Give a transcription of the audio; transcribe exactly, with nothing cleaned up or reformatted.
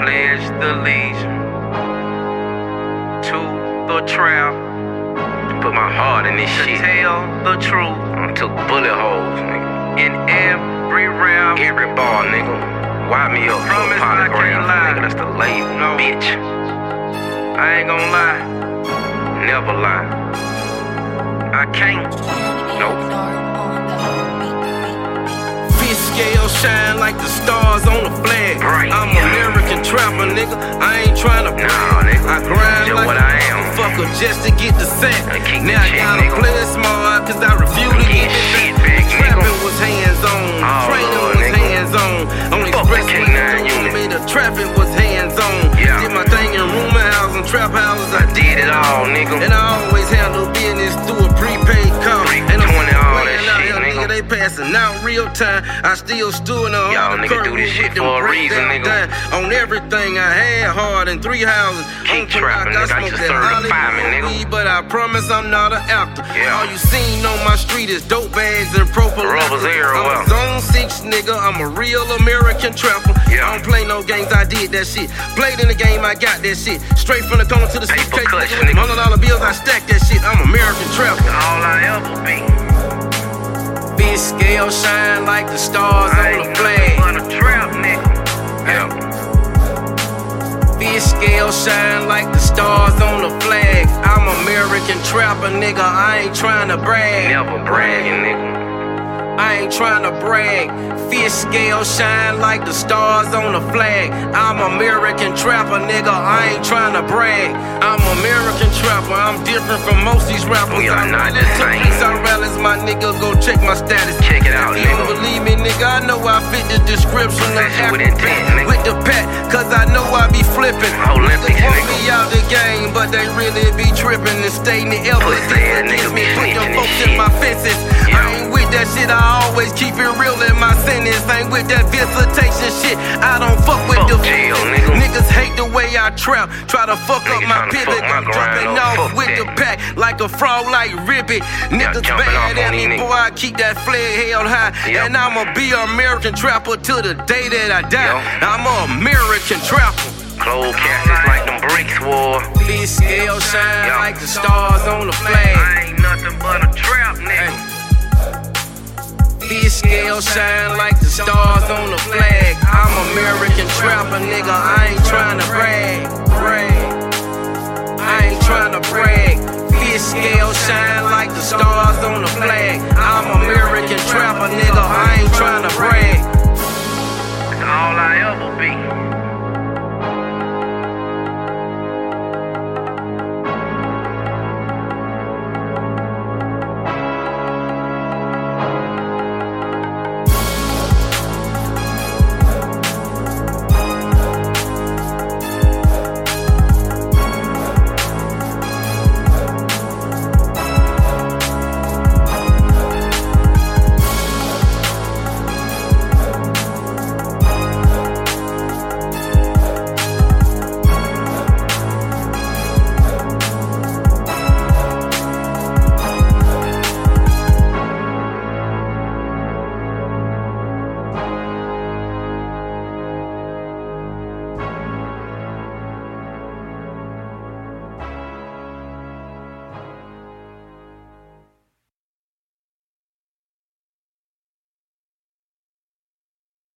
pledge allegiance to the trap. Put my heart in this to shit. Tell the truth. I took bullet holes, nigga. In every rap, every bar, nigga. Wind me up for a polygram, nigga. That's the label, no. Bitch. I ain't gon' lie. Never lie. I can't. Nope. Scale shine like the stars on the flag. Right. I'm American trapper, nigga. I ain't tryna play. Nah, nigga. I grind like what I am. Fucker just to get the sack. Now I gotta nigga. Play it smart, cause I refuse to get shit back. Trapping was hands on. Oh, training Lord, was nigga. Hands on. On express me, the trapping was hands on. Yeah. Did my thing in rumor house and trap houses. I did it all, nigga. And I always handle business through a prepaid call. And I'm twenty all that shit, nigga. They passing out real time. I still stood on y'all nigga do this shit for a reason, nigga. On everything I had hard in three houses. Keep trapping, nigga. I just served a fireman, nigga. But I promise I'm not an actor. Yeah. All you seen on my street is dope bags and propylene. I'm a zone six nigga. I'm a real American trapper. Yeah. I don't play no games. I did that shit. Played in the game. I got that shit. Straight from the corner to the suitcase. Hundred dollar bills. I stack that shit. I'm American trapper. All I ever be. Big scale shine like the stars I on the flag. A trap, nigga. Yeah. Big scale shine like the stars on the flag. I'm American trapper, nigga. I ain't tryna brag. Never bragging, nigga. I ain't tryna brag. Fish scale shine like the stars on the flag. I'm American trapper, nigga. I ain't tryna brag. I'm American trapper. I'm different from most these rappers. We are not the same. I rallies, my nigga. Go check my status. Check it out, nigga. If you don't believe me, nigga, I know I fit the description of African with the pack, cause I know I be flipping. Olympics, nigga. Want me out the game, but they really be tripping and stating the evidence against me. Put them folks in my fences. I ain't with that shit. I always keep it real in my sentence. Ain't with that visitation shit. I don't fuck with fuck the jail, nigga. Niggas hate the way I trap. Try to fuck niggas up my pivot. I'm dropping off with that. The pack like a frog like Ribbit. Niggas bad at me, boy. I keep that flag held high. Yep. And I'ma be an American trapper till the day that I die. Yep. I'm an American trapper. Closed caskets like them bricks war. Big scale shine Yo. Like the stars on the flag. I ain't nothing but a trap, nigga. Hey. Big scale shine like the stars on the flag. I'm American trapper, nigga. I ain't tryna brag, brag. I ain't tryna brag. Big scale shine like the stars on the flag. I'm American trapper, nigga. I ain't tryna brag. That's all I ever be.